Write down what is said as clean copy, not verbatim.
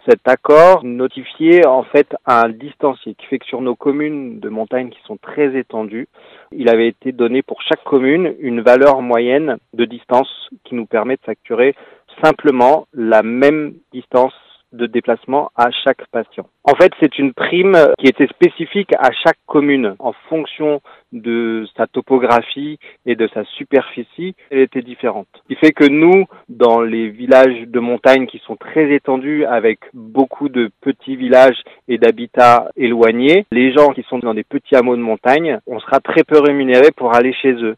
Cet accord notifiait en fait un distancier qui fait que sur nos communes de montagne qui sont très étendues, il avait été donné pour chaque commune une valeur moyenne de distance qui nous permet de facturer simplement la même distance de déplacement à chaque patient. En fait, c'est une prime qui était spécifique à chaque commune en fonction de sa topographie et de sa superficie, elle était différente. Ce qui fait que nous, dans les villages de montagne qui sont très étendus avec beaucoup de petits villages et d'habitats éloignés, les gens qui sont dans des petits hameaux de montagne, on sera très peu rémunérés pour aller chez eux.